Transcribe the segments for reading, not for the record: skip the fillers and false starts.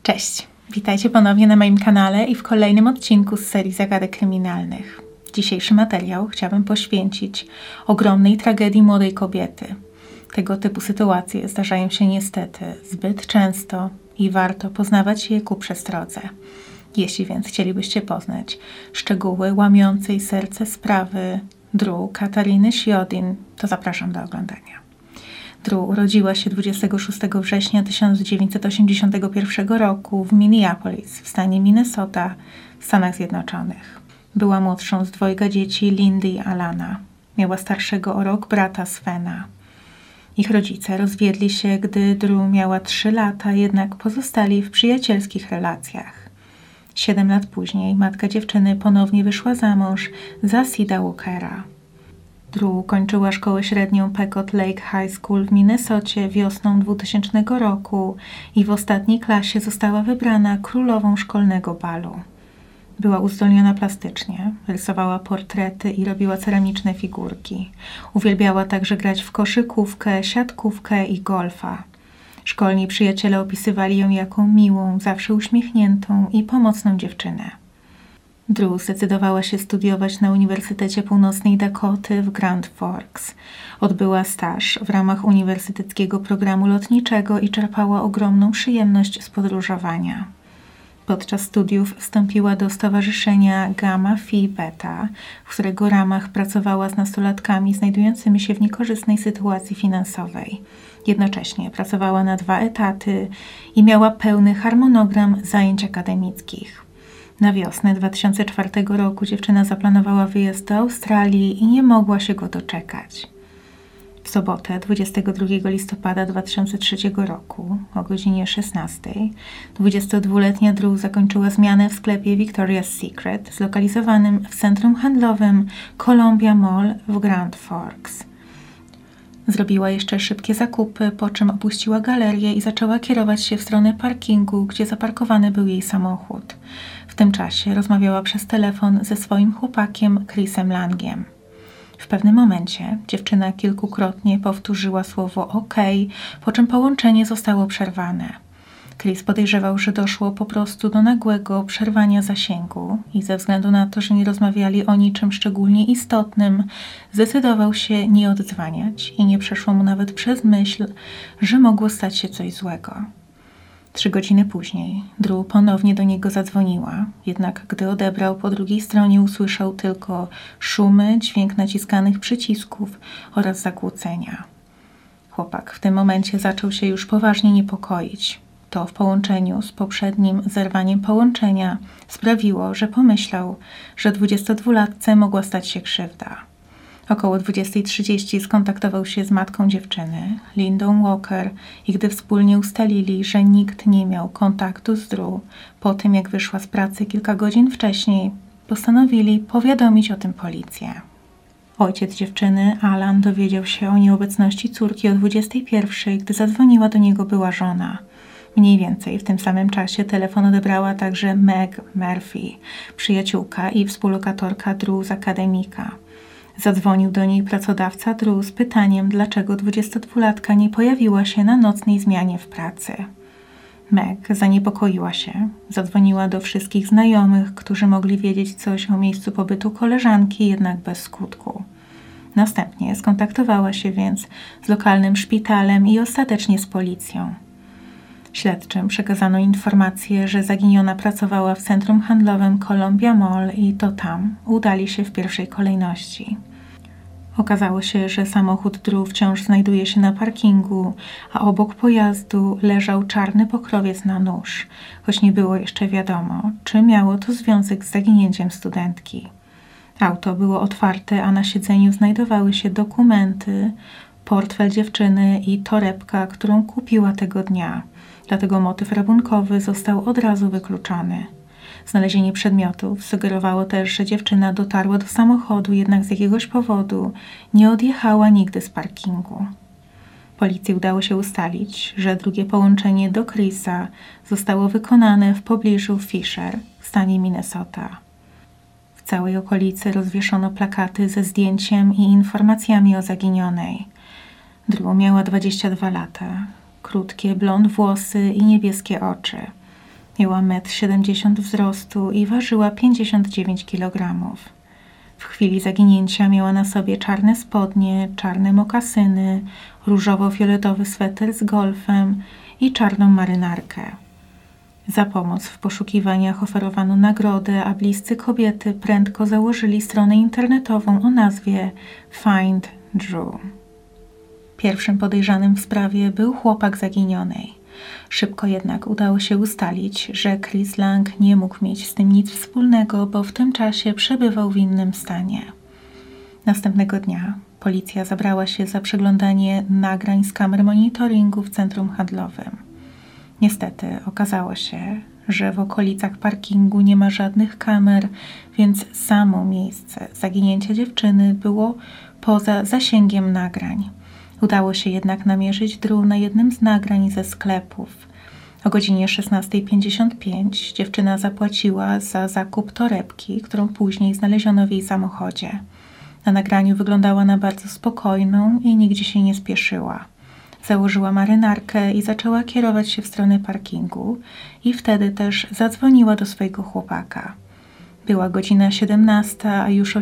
Cześć, witajcie ponownie na moim kanale i w kolejnym odcinku z serii Zagadek Kryminalnych. Dzisiejszy materiał chciałabym poświęcić ogromnej tragedii młodej kobiety. Tego typu sytuacje zdarzają się niestety zbyt często i warto poznawać je ku przestrodze. Jeśli więc chcielibyście poznać szczegóły łamiącej serce sprawy Drew Katariny Schiodin, to zapraszam do oglądania. Drew urodziła się 26 września 1981 roku w Minneapolis w stanie Minnesota w Stanach Zjednoczonych. Była młodszą z dwojga dzieci Lindy i Alana. Miała starszego o rok brata Svena. Ich rodzice rozwiedli się, gdy Drew miała 3 lata, jednak pozostali w przyjacielskich relacjach. 7 lat później matka dziewczyny ponownie wyszła za mąż za Sida Walkera. Drew kończyła szkołę średnią Pequot Lake High School w Minnesocie wiosną 2000 roku i w ostatniej klasie została wybrana królową szkolnego balu. Była uzdolniona plastycznie, rysowała portrety i robiła ceramiczne figurki. Uwielbiała także grać w koszykówkę, siatkówkę i golfa. Szkolni przyjaciele opisywali ją jako miłą, zawsze uśmiechniętą i pomocną dziewczynę. Drew zdecydowała się studiować na Uniwersytecie Północnej Dakoty w Grand Forks. Odbyła staż w ramach uniwersyteckiego programu lotniczego i czerpała ogromną przyjemność z podróżowania. Podczas studiów wstąpiła do stowarzyszenia Gamma Phi Beta, w którego ramach pracowała z nastolatkami znajdującymi się w niekorzystnej sytuacji finansowej. Jednocześnie pracowała na 2 etaty i miała pełny harmonogram zajęć akademickich. Na wiosnę 2004 roku dziewczyna zaplanowała wyjazd do Australii i nie mogła się go doczekać. W sobotę 22 listopada 2003 roku o godzinie 16 22-letnia Drew zakończyła zmianę w sklepie Victoria's Secret zlokalizowanym w centrum handlowym Columbia Mall w Grand Forks. Zrobiła jeszcze szybkie zakupy, po czym opuściła galerię i zaczęła kierować się w stronę parkingu, gdzie zaparkowany był jej samochód. W tym czasie rozmawiała przez telefon ze swoim chłopakiem Chrisem Langiem. W pewnym momencie dziewczyna kilkukrotnie powtórzyła słowo OK, po czym połączenie zostało przerwane. Chris podejrzewał, że doszło po prostu do nagłego przerwania zasięgu i ze względu na to, że nie rozmawiali o niczym szczególnie istotnym, zdecydował się nie odzwaniać i nie przeszło mu nawet przez myśl, że mogło stać się coś złego. 3 godziny później Drew ponownie do niego zadzwoniła, jednak gdy odebrał, po drugiej stronie usłyszał tylko szumy, dźwięk naciskanych przycisków oraz zakłócenia. Chłopak w tym momencie zaczął się już poważnie niepokoić. To w połączeniu z poprzednim zerwaniem połączenia sprawiło, że pomyślał, że 22-latce mogła stać się krzywda. Około 20:30 skontaktował się z matką dziewczyny, Lindą Walker, i gdy wspólnie ustalili, że nikt nie miał kontaktu z Drew po tym, jak wyszła z pracy kilka godzin wcześniej, postanowili powiadomić o tym policję. Ojciec dziewczyny, Alan, dowiedział się o nieobecności córki o 21:00, gdy zadzwoniła do niego była żona. Mniej więcej w tym samym czasie telefon odebrała także Meg Murphy, przyjaciółka i współlokatorka Drew z akademika. Zadzwonił do niej pracodawca Drew z pytaniem, dlaczego 22-latka nie pojawiła się na nocnej zmianie w pracy. Meg zaniepokoiła się, zadzwoniła do wszystkich znajomych, którzy mogli wiedzieć coś o miejscu pobytu koleżanki, jednak bez skutku. Następnie skontaktowała się więc z lokalnym szpitalem i ostatecznie z policją. Śledczym przekazano informację, że zaginiona pracowała w centrum handlowym Columbia Mall i to tam udali się w pierwszej kolejności. Okazało się, że samochód Drew wciąż znajduje się na parkingu, a obok pojazdu leżał czarny pokrowiec na nóż, choć nie było jeszcze wiadomo, czy miało to związek z zaginięciem studentki. Auto było otwarte, a na siedzeniu znajdowały się dokumenty, portfel dziewczyny i torebka, którą kupiła tego dnia. Dlatego motyw rabunkowy został od razu wykluczony. Znalezienie przedmiotów sugerowało też, że dziewczyna dotarła do samochodu, jednak z jakiegoś powodu nie odjechała nigdy z parkingu. Policji udało się ustalić, że drugie połączenie do Chrisa zostało wykonane w pobliżu Fisher w stanie Minnesota. W całej okolicy rozwieszono plakaty ze zdjęciem i informacjami o zaginionej. Drew miała 22 lata. Krótkie blond włosy i niebieskie oczy. Miała 1,70 m wzrostu i ważyła 59 kg. W chwili zaginięcia miała na sobie czarne spodnie, czarne mokasyny, różowo-fioletowy sweter z golfem i czarną marynarkę. Za pomoc w poszukiwaniach oferowano nagrodę, a bliscy kobiety prędko założyli stronę internetową o nazwie Find Drew. Pierwszym podejrzanym w sprawie był chłopak zaginionej. Szybko jednak udało się ustalić, że Chris Lang nie mógł mieć z tym nic wspólnego, bo w tym czasie przebywał w innym stanie. Następnego dnia policja zabrała się za przeglądanie nagrań z kamer monitoringu w centrum handlowym. Niestety okazało się, że w okolicach parkingu nie ma żadnych kamer, więc samo miejsce zaginięcia dziewczyny było poza zasięgiem nagrań. Udało się jednak namierzyć Drew na jednym z nagrań ze sklepów. O godzinie 16:55 dziewczyna zapłaciła za zakup torebki, którą później znaleziono w jej samochodzie. Na nagraniu wyglądała na bardzo spokojną i nigdzie się nie spieszyła. Założyła marynarkę i zaczęła kierować się w stronę parkingu i wtedy też zadzwoniła do swojego chłopaka. Była godzina 17, a już o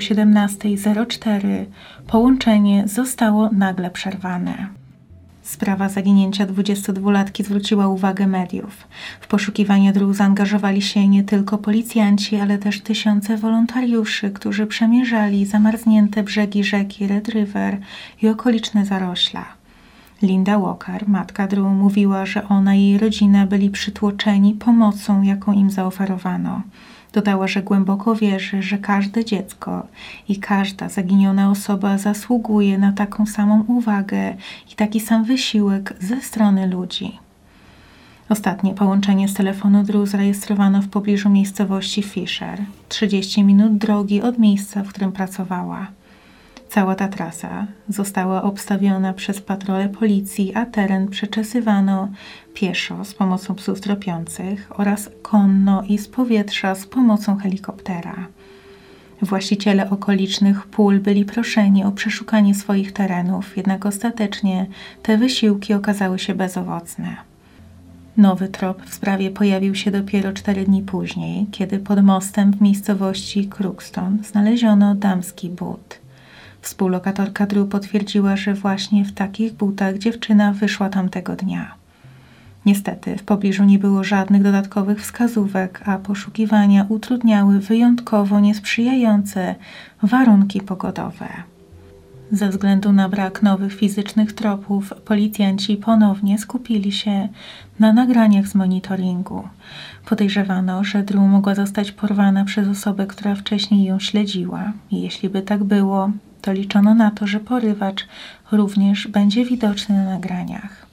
17:04 połączenie zostało nagle przerwane. Sprawa zaginięcia 22-latki zwróciła uwagę mediów. W poszukiwania Drew zaangażowali się nie tylko policjanci, ale też tysiące wolontariuszy, którzy przemierzali zamarznięte brzegi rzeki Red River i okoliczne zarośla. Linda Walker, matka Drew, mówiła, że ona i jej rodzina byli przytłoczeni pomocą, jaką im zaoferowano. Dodała, że głęboko wierzy, że każde dziecko i każda zaginiona osoba zasługuje na taką samą uwagę i taki sam wysiłek ze strony ludzi. Ostatnie połączenie z telefonu Drew zarejestrowano w pobliżu miejscowości Fisher, 30 minut drogi od miejsca, w którym pracowała. Cała ta trasa została obstawiona przez patrole policji, a teren przeczesywano pieszo z pomocą psów tropiących oraz konno i z powietrza z pomocą helikoptera. Właściciele okolicznych pól byli proszeni o przeszukanie swoich terenów, jednak ostatecznie te wysiłki okazały się bezowocne. Nowy trop w sprawie pojawił się dopiero 4 dni później, kiedy pod mostem w miejscowości Crookston znaleziono damski but. Współlokatorka Drew potwierdziła, że właśnie w takich butach dziewczyna wyszła tamtego dnia. Niestety w pobliżu nie było żadnych dodatkowych wskazówek, a poszukiwania utrudniały wyjątkowo niesprzyjające warunki pogodowe. Ze względu na brak nowych fizycznych tropów, policjanci ponownie skupili się na nagraniach z monitoringu. Podejrzewano, że Drew mogła zostać porwana przez osobę, która wcześniej ją śledziła. I jeśli by tak było, to liczono na to, że porywacz również będzie widoczny na nagraniach.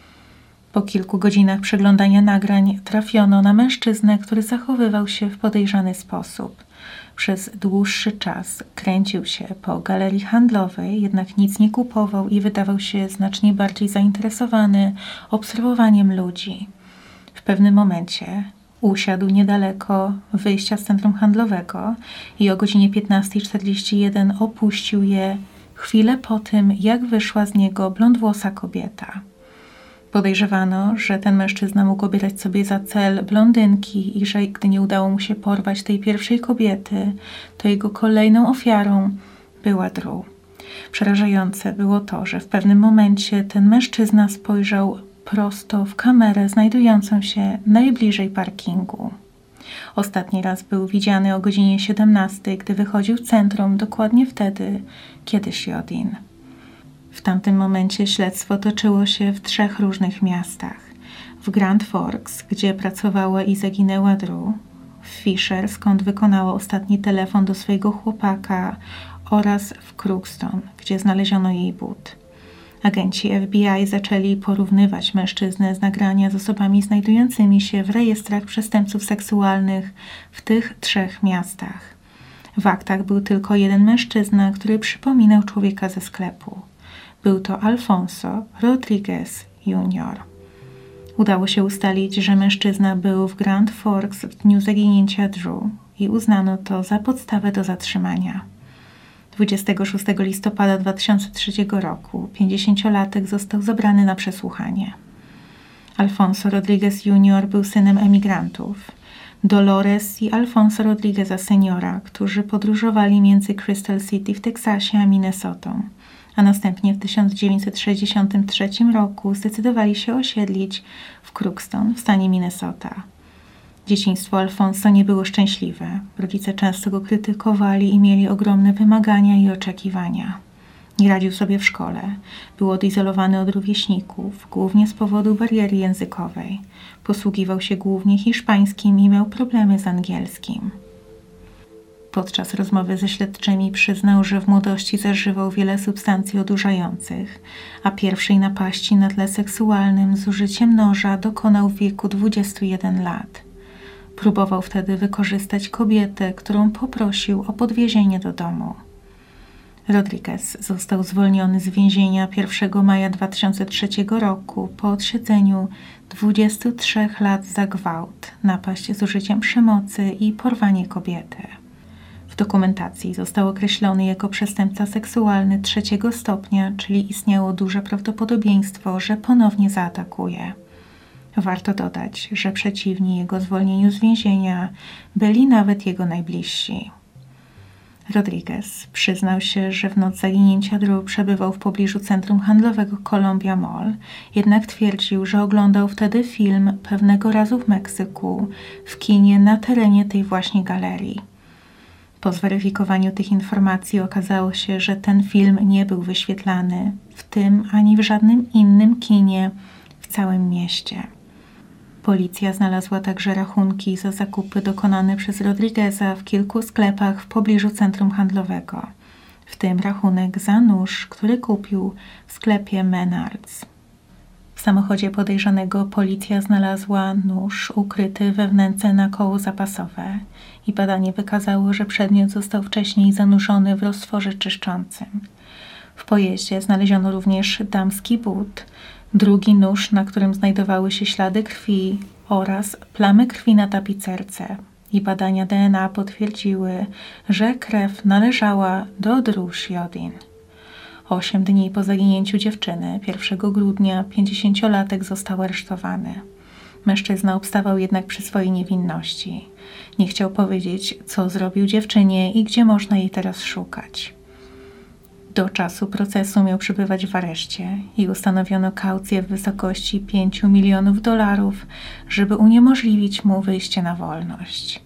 Po kilku godzinach przeglądania nagrań trafiono na mężczyznę, który zachowywał się w podejrzany sposób. Przez dłuższy czas kręcił się po galerii handlowej, jednak nic nie kupował i wydawał się znacznie bardziej zainteresowany obserwowaniem ludzi. W pewnym momencie usiadł niedaleko wyjścia z centrum handlowego i o godzinie 15:41 opuścił je chwilę po tym, jak wyszła z niego blondwłosa kobieta. Podejrzewano, że ten mężczyzna mógł obierać sobie za cel blondynki i że gdy nie udało mu się porwać tej pierwszej kobiety, to jego kolejną ofiarą była Drew. Przerażające było to, że w pewnym momencie ten mężczyzna spojrzał prosto w kamerę znajdującą się najbliżej parkingu. Ostatni raz był widziany o godzinie 17, gdy wychodził z centrum, dokładnie wtedy, kiedy szedł in. W tamtym momencie śledztwo toczyło się w 3 różnych miastach. W Grand Forks, gdzie pracowała i zaginęła Drew, w Fisher, skąd wykonała ostatni telefon do swojego chłopaka, oraz w Crookston, gdzie znaleziono jej but. Agenci FBI zaczęli porównywać mężczyznę z nagrania z osobami znajdującymi się w rejestrach przestępców seksualnych w tych 3 miastach. W aktach był tylko jeden mężczyzna, który przypominał człowieka ze sklepu. Był to Alfonso Rodriguez Jr. Udało się ustalić, że mężczyzna był w Grand Forks w dniu zaginięcia Drew i uznano to za podstawę do zatrzymania. 26 listopada 2003 roku 50-latek został zabrany na przesłuchanie. Alfonso Rodriguez Jr. był synem emigrantów, Dolores i Alfonso Rodrigueza Seniora, którzy podróżowali między Crystal City w Teksasie a Minnesotą, a następnie w 1963 roku zdecydowali się osiedlić w Crookston w stanie Minnesota. Dzieciństwo Alfonso nie było szczęśliwe. Rodzice często go krytykowali i mieli ogromne wymagania i oczekiwania. Nie radził sobie w szkole. Był odizolowany od rówieśników, głównie z powodu bariery językowej. Posługiwał się głównie hiszpańskim i miał problemy z angielskim. Podczas rozmowy ze śledczymi przyznał, że w młodości zażywał wiele substancji odurzających, a pierwszej napaści na tle seksualnym z użyciem noża dokonał w wieku 21 lat. Próbował wtedy wykorzystać kobietę, którą poprosił o podwiezienie do domu. Rodriguez został zwolniony z więzienia 1 maja 2003 roku po odsiedzeniu 23 lat za gwałt, napaść z użyciem przemocy i porwanie kobiety. W dokumentacji został określony jako przestępca seksualny 3 stopnia, czyli istniało duże prawdopodobieństwo, że ponownie zaatakuje. Warto dodać, że przeciwni jego zwolnieniu z więzienia byli nawet jego najbliżsi. Rodriguez przyznał się, że w noc zaginięcia Drew przebywał w pobliżu centrum handlowego Columbia Mall, jednak twierdził, że oglądał wtedy film pewnego razu w Meksyku, w kinie na terenie tej właśnie galerii. Po zweryfikowaniu tych informacji okazało się, że ten film nie był wyświetlany w tym ani w żadnym innym kinie w całym mieście. Policja znalazła także rachunki za zakupy dokonane przez Rodrigueza w kilku sklepach w pobliżu centrum handlowego, w tym rachunek za nóż, który kupił w sklepie Menards. W samochodzie podejrzanego policja znalazła nóż ukryty we wnęce na koło zapasowe i badanie wykazało, że przedmiot został wcześniej zanurzony w roztworze czyszczącym. W pojeździe znaleziono również damski but, drugi nóż, na którym znajdowały się ślady krwi oraz plamy krwi na tapicerce i badania DNA potwierdziły, że krew należała do Drew Shiodin. 8 dni po zaginięciu dziewczyny, 1 grudnia, 50-latek został aresztowany. Mężczyzna obstawał jednak przy swojej niewinności. Nie chciał powiedzieć, co zrobił dziewczynie i gdzie można jej teraz szukać. Do czasu procesu miał przebywać w areszcie i ustanowiono kaucję w wysokości $5 milionów, żeby uniemożliwić mu wyjście na wolność.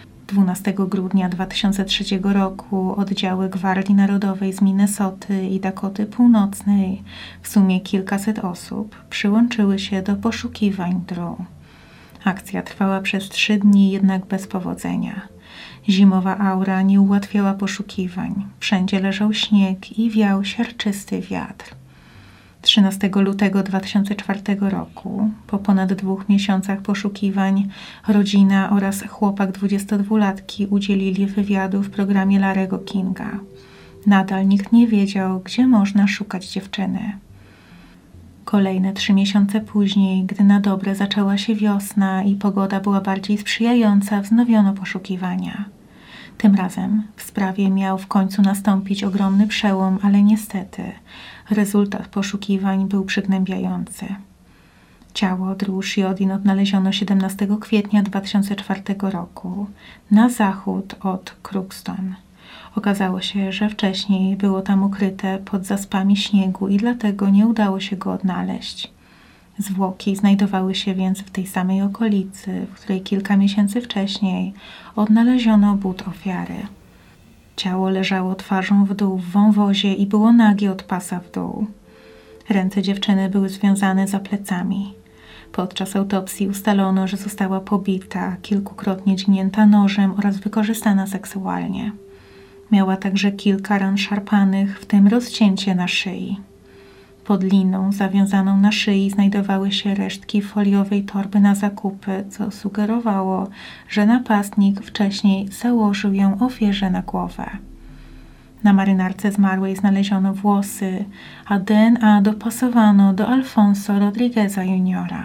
12 grudnia 2003 roku oddziały Gwardii Narodowej z Minnesoty i Dakoty Północnej, w sumie kilkaset osób, przyłączyły się do poszukiwań Drew. Akcja trwała przez 3 dni, jednak bez powodzenia. Zimowa aura nie ułatwiała poszukiwań. Wszędzie leżał śnieg i wiał siarczysty wiatr. 13 lutego 2004 roku, po ponad 2 miesiącach poszukiwań, rodzina oraz chłopak 22-latki udzielili wywiadu w programie Larry'ego Kinga. Nadal nikt nie wiedział, gdzie można szukać dziewczyny. Kolejne 3 miesiące później, gdy na dobre zaczęła się wiosna i pogoda była bardziej sprzyjająca, wznowiono poszukiwania. Tym razem w sprawie miał w końcu nastąpić ogromny przełom, ale niestety rezultat poszukiwań był przygnębiający. Ciało Drew Shiodin odnaleziono 17 kwietnia 2004 roku na zachód od Crookston. Okazało się, że wcześniej było tam ukryte pod zaspami śniegu i dlatego nie udało się go odnaleźć. Zwłoki znajdowały się więc w tej samej okolicy, w której kilka miesięcy wcześniej odnaleziono but ofiary. Ciało leżało twarzą w dół w wąwozie i było nagie od pasa w dół. Ręce dziewczyny były związane za plecami. Podczas autopsji ustalono, że została pobita, kilkukrotnie dźgnięta nożem oraz wykorzystana seksualnie. Miała także kilka ran szarpanych, w tym rozcięcie na szyi. Pod liną zawiązaną na szyi znajdowały się resztki foliowej torby na zakupy, co sugerowało, że napastnik wcześniej założył ją ofierze na głowę. Na marynarce zmarłej znaleziono włosy, a DNA dopasowano do Alfonso Rodrigueza Jr.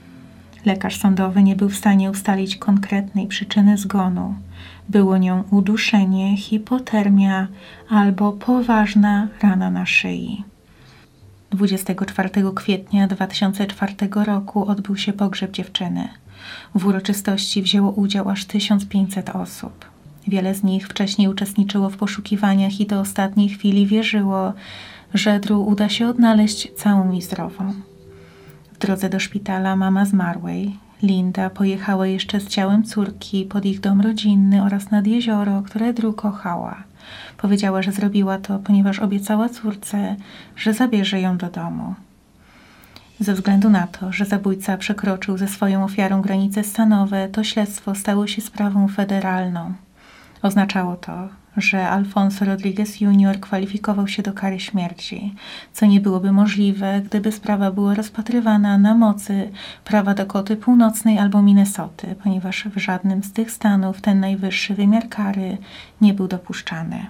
Lekarz sądowy nie był w stanie ustalić konkretnej przyczyny zgonu. Było nią uduszenie, hipotermia albo poważna rana na szyi. 24 kwietnia 2004 roku odbył się pogrzeb dziewczyny. W uroczystości wzięło udział aż 1500 osób. Wiele z nich wcześniej uczestniczyło w poszukiwaniach i do ostatniej chwili wierzyło, że Drew uda się odnaleźć całą i zdrową. W drodze do szpitala mama zmarłej, Linda, pojechała jeszcze z ciałem córki pod ich dom rodzinny oraz nad jezioro, które Drew kochała. Powiedziała, że zrobiła to, ponieważ obiecała córce, że zabierze ją do domu. Ze względu na to, że zabójca przekroczył ze swoją ofiarą granice stanowe, to śledztwo stało się sprawą federalną. Oznaczało to, że Alfonso Rodriguez Jr. kwalifikował się do kary śmierci, co nie byłoby możliwe, gdyby sprawa była rozpatrywana na mocy prawa Dakoty Północnej albo Minnesoty, ponieważ w żadnym z tych stanów ten najwyższy wymiar kary nie był dopuszczany.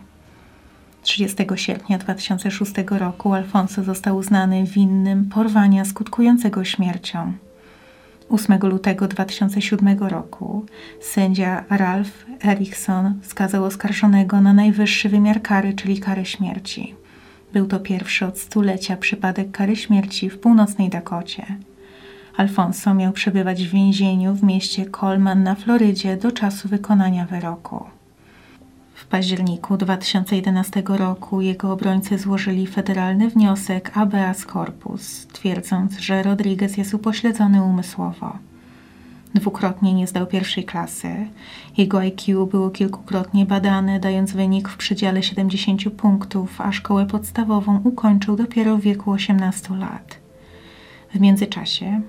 30 sierpnia 2006 roku Alfonso został uznany winnym porwania skutkującego śmiercią. 8 lutego 2007 roku sędzia Ralph Erickson skazał oskarżonego na najwyższy wymiar kary, czyli karę śmierci. Był to pierwszy od stulecia przypadek kary śmierci w północnej Dakocie. Alfonso miał przebywać w więzieniu w mieście Coleman na Florydzie do czasu wykonania wyroku. W październiku 2011 roku jego obrońcy złożyli federalny wniosek habeas corpus, twierdząc, że Rodriguez jest upośledzony umysłowo. Dwukrotnie nie zdał pierwszej klasy. Jego IQ było kilkukrotnie badane, dając wynik w przedziale 70 punktów, a szkołę podstawową ukończył dopiero w wieku 18 lat. W międzyczasie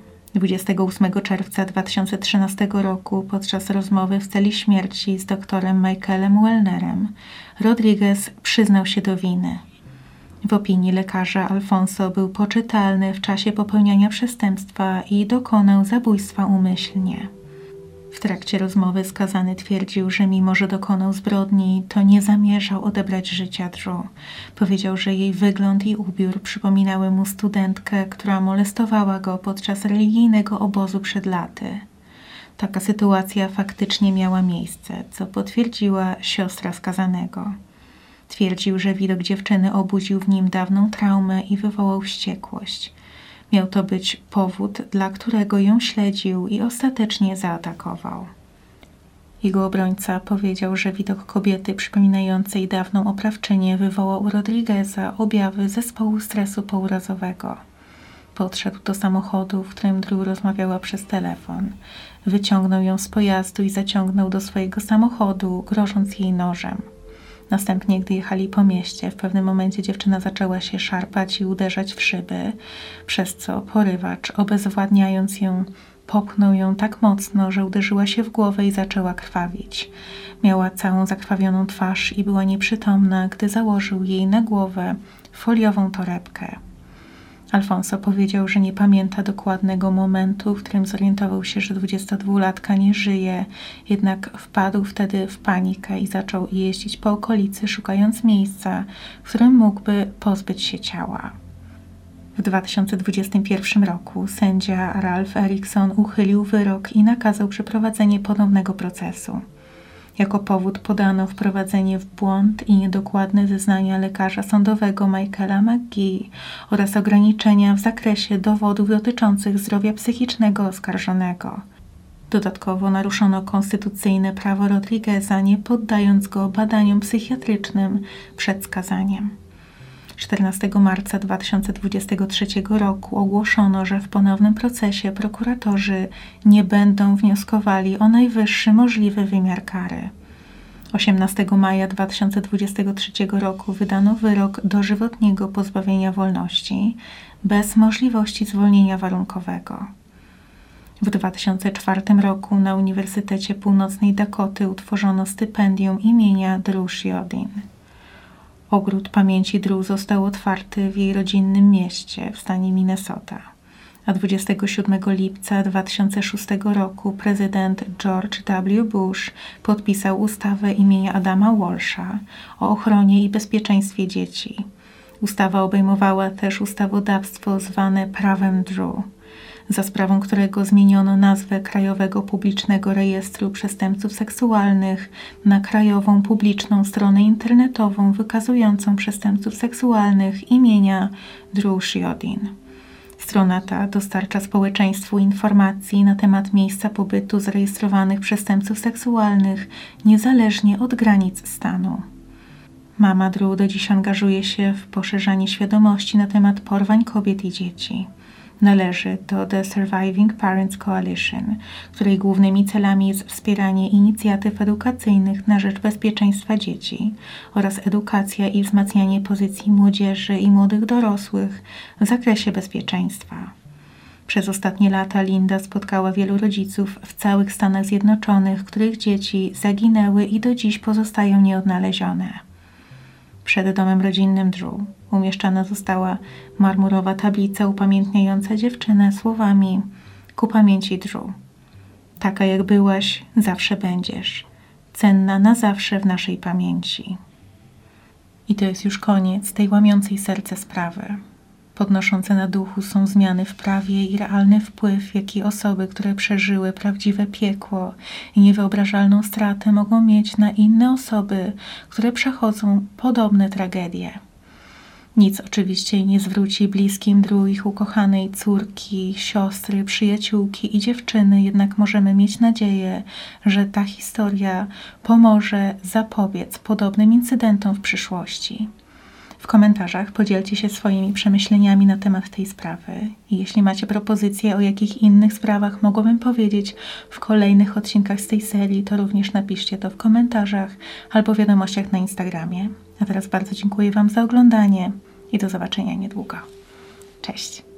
28 czerwca 2013 roku podczas rozmowy w celi śmierci z doktorem Michaelem Wellnerem Rodriguez przyznał się do winy. W opinii lekarza Alfonso był poczytalny w czasie popełniania przestępstwa i dokonał zabójstwa umyślnie. W trakcie rozmowy skazany twierdził, że mimo że dokonał zbrodni, to nie zamierzał odebrać życia Drew. Powiedział, że jej wygląd i ubiór przypominały mu studentkę, która molestowała go podczas religijnego obozu przed laty. Taka sytuacja faktycznie miała miejsce, co potwierdziła siostra skazanego. Twierdził, że widok dziewczyny obudził w nim dawną traumę i wywołał wściekłość. Miał to być powód, dla którego ją śledził i ostatecznie zaatakował. Jego obrońca powiedział, że widok kobiety przypominającej dawną oprawczynię wywołał u Rodrigueza objawy zespołu stresu pourazowego. Podszedł do samochodu, w którym Drew rozmawiała przez telefon. Wyciągnął ją z pojazdu i zaciągnął do swojego samochodu, grożąc jej nożem. Następnie, gdy jechali po mieście, w pewnym momencie dziewczyna zaczęła się szarpać i uderzać w szyby, przez co porywacz, obezwładniając ją, popchnął ją tak mocno, że uderzyła się w głowę i zaczęła krwawić. Miała całą zakrwawioną twarz i była nieprzytomna, gdy założył jej na głowę foliową torebkę. Alfonso powiedział, że nie pamięta dokładnego momentu, w którym zorientował się, że 22-latka nie żyje, jednak wpadł wtedy w panikę i zaczął jeździć po okolicy, szukając miejsca, w którym mógłby pozbyć się ciała. W 2021 roku sędzia Ralph Erickson uchylił wyrok i nakazał przeprowadzenie ponownego procesu. Jako powód podano wprowadzenie w błąd i niedokładne zeznania lekarza sądowego Michaela McGee oraz ograniczenia w zakresie dowodów dotyczących zdrowia psychicznego oskarżonego. Dodatkowo naruszono konstytucyjne prawo Rodrigueza, nie poddając go badaniom psychiatrycznym przed skazaniem. 14 marca 2023 roku ogłoszono, że w ponownym procesie prokuratorzy nie będą wnioskowali o najwyższy możliwy wymiar kary. 18 maja 2023 roku wydano wyrok dożywotniego pozbawienia wolności bez możliwości zwolnienia warunkowego. W 2004 roku na Uniwersytecie Północnej Dakoty utworzono stypendium imienia Drew Shiodin. Ogród pamięci Drew został otwarty w jej rodzinnym mieście w stanie Minnesota, a 27 lipca 2006 roku prezydent George W. Bush podpisał ustawę imienia Adama Walsha o ochronie i bezpieczeństwie dzieci. Ustawa obejmowała też ustawodawstwo zwane prawem Drew. za sprawą którego zmieniono nazwę Krajowego Publicznego Rejestru Przestępców Seksualnych na Krajową Publiczną Stronę Internetową wykazującą przestępców seksualnych imienia Drew Shiodin. Strona ta dostarcza społeczeństwu informacji na temat miejsca pobytu zarejestrowanych przestępców seksualnych niezależnie od granic stanu. Mama Drew do dziś angażuje się w poszerzanie świadomości na temat porwań kobiet i dzieci. Należy do The Surviving Parents Coalition, której głównymi celami jest wspieranie inicjatyw edukacyjnych na rzecz bezpieczeństwa dzieci oraz edukacja i wzmacnianie pozycji młodzieży i młodych dorosłych w zakresie bezpieczeństwa. Przez ostatnie lata Linda spotkała wielu rodziców w całych Stanach Zjednoczonych, których dzieci zaginęły i do dziś pozostają nieodnalezione. Przed domem rodzinnym Drew umieszczona została marmurowa tablica upamiętniająca dziewczynę słowami: ku pamięci Drew. Taka jak byłaś, zawsze będziesz. Cenna na zawsze w naszej pamięci. I to jest już koniec tej łamiącej serce sprawy. Podnoszące na duchu są zmiany w prawie i realny wpływ, jaki osoby, które przeżyły prawdziwe piekło i niewyobrażalną stratę, mogą mieć na inne osoby, które przechodzą podobne tragedie. Nic oczywiście nie zwróci bliskim Drew ich ukochanej córki, siostry, przyjaciółki i dziewczyny, jednak możemy mieć nadzieję, że ta historia pomoże zapobiec podobnym incydentom w przyszłości. W komentarzach podzielcie się swoimi przemyśleniami na temat tej sprawy. I jeśli macie propozycje, o jakich innych sprawach mogłabym powiedzieć w kolejnych odcinkach z tej serii, to również napiszcie to w komentarzach albo wiadomościach na Instagramie. A teraz bardzo dziękuję Wam za oglądanie i do zobaczenia niedługo. Cześć!